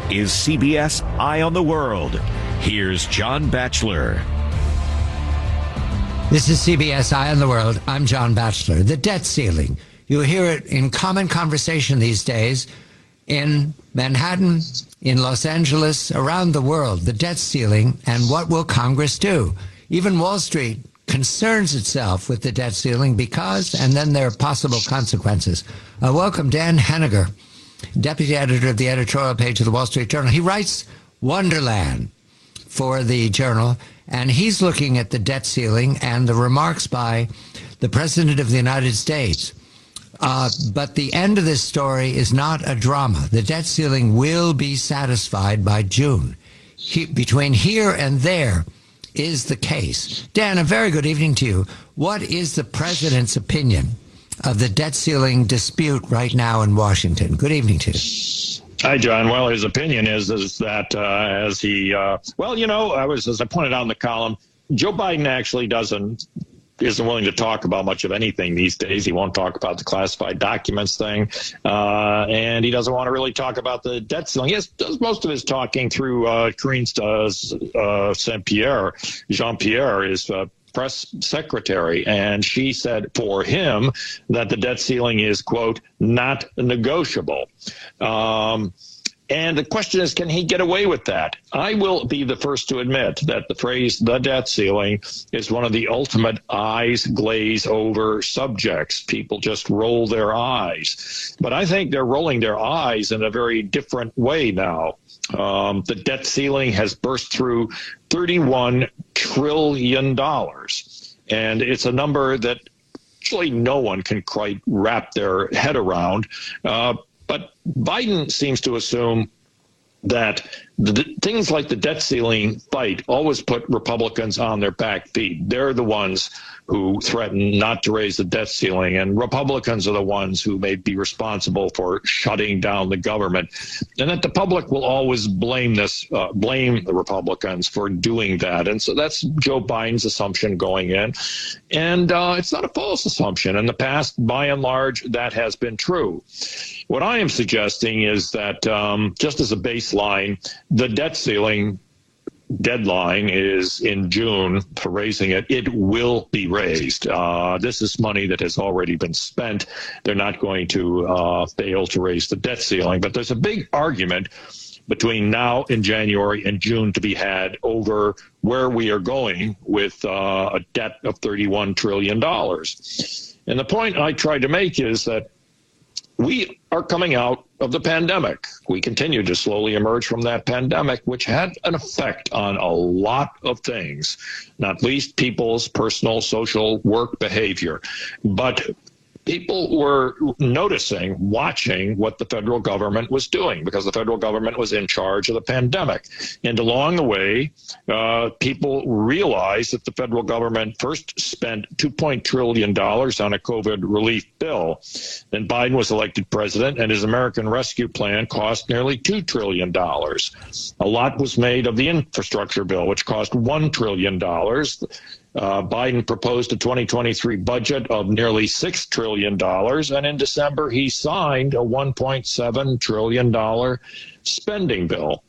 is CBS Eye on the World. Here's John Batchelor. This is CBS Eye on the World. I'm John Batchelor. The debt ceiling. You hear it in common conversation these days in Manhattan, in Los Angeles, around the world. The debt ceiling and what will Congress do? Even Wall Street concerns itself with the debt ceiling because, and then there are possible consequences. Welcome, Dan Henniger, deputy editor of the editorial page of the Wall Street Journal. He writes Wonderland for the Journal, and he's looking at the debt ceiling and the remarks by the President of the United States. But the end of this story is not a drama. The debt ceiling will be satisfied by June. Between here and there is the case. Dan, a very good evening to you. What is the president's opinion of the debt ceiling dispute right now in Washington? Good evening to you. Hi, John. Well, his opinion is that as I pointed out in the column, Joe Biden actually isn't willing to talk about much of anything these days. He won't talk about the classified documents thing, and he doesn't want to really talk about the debt ceiling. He does most of his talking through Karine Jean-Pierre, his press secretary, and she said for him that the debt ceiling is, quote, not negotiable. And the question is, can he get away with that? I will be the first to admit that the phrase the debt ceiling is one of the ultimate eyes glaze over subjects. People just roll their eyes. But I think they're rolling their eyes in a very different way now. The debt ceiling has burst through $31 trillion. And it's a number that actually no one can quite wrap their head around. But Biden seems to assume that things like the debt ceiling fight always put Republicans on their back feet. They're the ones who threaten not to raise the debt ceiling, and Republicans are the ones who may be responsible for shutting down the government, and that the public will always blame the Republicans for doing that. And so that's Joe Biden's assumption going in, and it's not a false assumption. In the past, by and large, that has been true. What I am suggesting is that just as a baseline, the debt ceiling deadline is in June for raising it. It will be raised. This is money that has already been spent. They're not going to fail to raise the debt ceiling. But there's a big argument between now and January and June to be had over where we are going with a debt of $31 trillion. And the point I tried to make is that we are coming out of the pandemic. We continue to slowly emerge from that pandemic, which had an effect on a lot of things, not least people's personal, social, work behavior. But people were noticing, watching what the federal government was doing because the federal government was in charge of the pandemic. And along the way, people realized that the federal government first spent $2 trillion on a COVID relief bill. Then Biden was elected president, and his American Rescue Plan cost nearly $2 trillion. A lot was made of the infrastructure bill, which cost $1 trillion. Biden proposed a 2023 budget of nearly $6 trillion, and in December he signed a $1.7 trillion spending bill.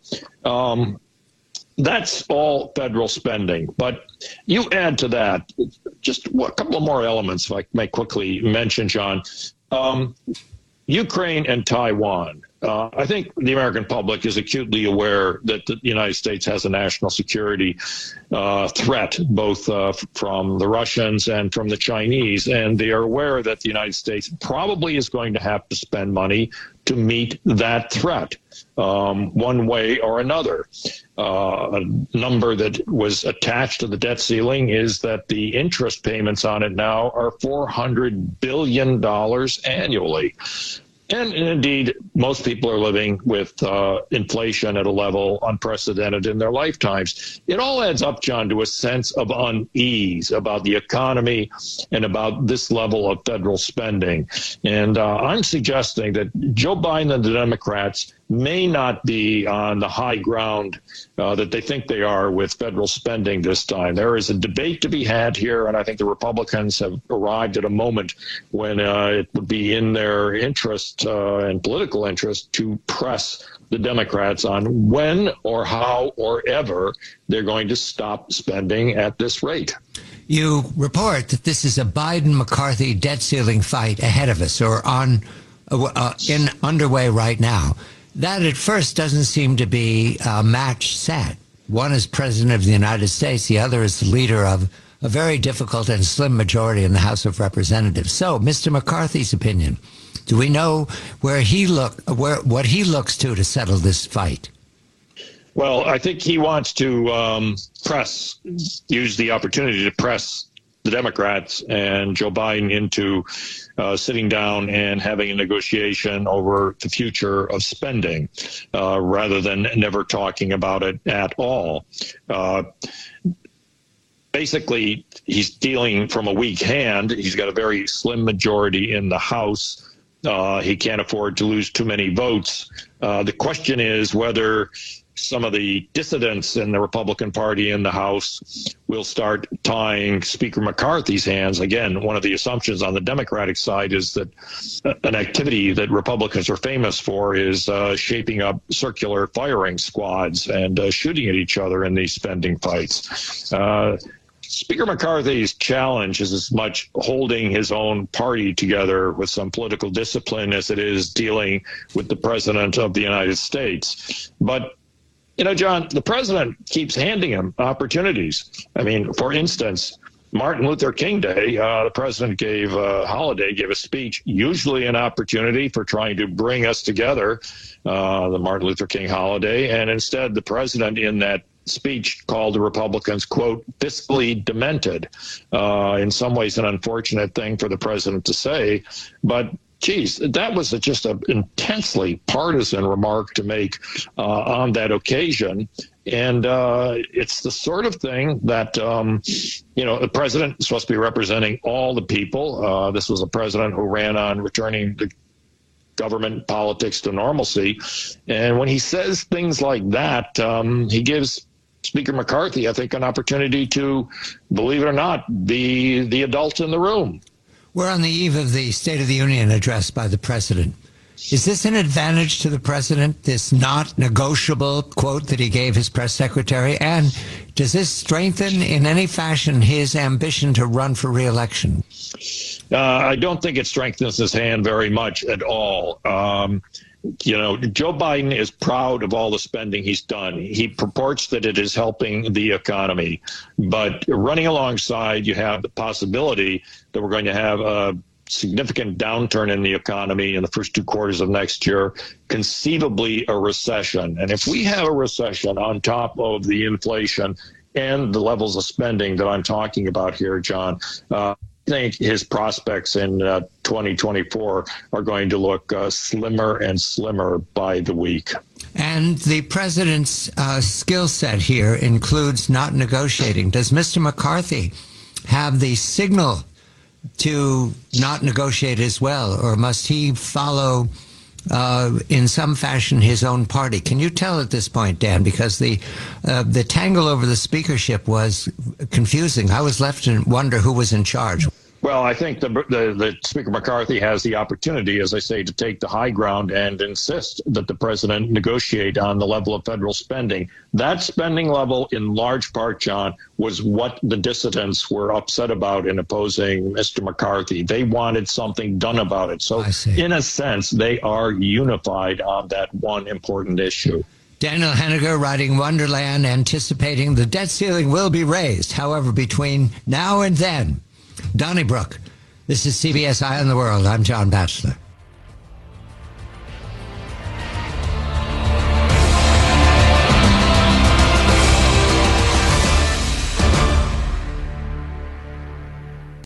That's all federal spending. But you add to that just a couple of more elements, if I may quickly mention, John. Ukraine and Taiwan. I think the American public is acutely aware that the United States has a national security threat, both from the Russians and from the Chinese, and they are aware that the United States probably is going to have to spend money to meet that threat one way or another. A number that was attached to the debt ceiling is that the interest payments on it now are $400 billion annually. And indeed, most people are living with inflation at a level unprecedented in their lifetimes. It all adds up, John, to a sense of unease about the economy and about this level of federal spending. And I'm suggesting that Joe Biden and the Democrats may not be on the high ground that they think they are with federal spending this time. There is a debate to be had here, and I think the Republicans have arrived at a moment when it would be in their interest and political interest to press the Democrats on when or how or ever they're going to stop spending at this rate. You report that this is a Biden-McCarthy debt ceiling fight ahead of us, or underway right now. That at first doesn't seem to be a match set. One is president of the United States, the other is the leader of a very difficult and slim majority in the House of Representatives. So, Mr. McCarthy's opinion, do we know what he looks to settle this fight? Well, I think he wants to use the opportunity to press the Democrats and Joe Biden into sitting down and having a negotiation over the future of spending rather than never talking about it at all. Basically, he's dealing from a weak hand. He's got a very slim majority in the House. He can't afford to lose too many votes. The question is whether some of the dissidents in the Republican Party in the House will start tying Speaker McCarthy's hands. Again, one of the assumptions on the Democratic side is that an activity that Republicans are famous for is shaping up circular firing squads and shooting at each other in these spending fights. Speaker McCarthy's challenge is as much holding his own party together with some political discipline as it is dealing with the President of the United States. But you know, John, the president keeps handing him opportunities. I mean, for instance, Martin Luther King Day, the president gave a speech, usually an opportunity for trying to bring us together, the Martin Luther King holiday. And instead, the president in that speech called the Republicans, quote, fiscally demented. In some ways, an unfortunate thing for the president to say. But geez, that was just an intensely partisan remark to make on that occasion. And it's the sort of thing that, the president is supposed to be representing all the people. This was a president who ran on returning the government politics to normalcy. And when he says things like that, he gives Speaker McCarthy, I think, an opportunity to, believe it or not, be the adult in the room. We're on the eve of the State of the Union address by the president. Is this an advantage to the president, this not negotiable quote that he gave his press secretary? And does this strengthen in any fashion his ambition to run for re-election? I don't think it strengthens his hand very much at all. Joe Biden is proud of all the spending he's done. He purports that it is helping the economy. But running alongside, you have the possibility that we're going to have a significant downturn in the economy in the first 2 quarters of next year, conceivably a recession. And if we have a recession on top of the inflation and the levels of spending that I'm talking about here, John, I think his prospects in 2024 are going to look slimmer and slimmer by the week. And the president's skill set here includes not negotiating. Does Mr. McCarthy have the signal to not negotiate as well, or must he follow in some fashion his own party? Can you tell at this point, Dan, because the tangle over the speakership was confusing. I was left to wonder who was in charge. Well, I think the Speaker McCarthy has the opportunity, as I say, to take the high ground and insist that the president negotiate on the level of federal spending. That spending level, in large part, John, was what the dissidents were upset about in opposing Mr. McCarthy. They wanted something done about it. So, in a sense, they are unified on that one important issue. Daniel Henniger, writing Wonderland, anticipating the debt ceiling will be raised. However, between now and then, Donnybrook, this is CBS Eye on the World. I'm John Batchelor.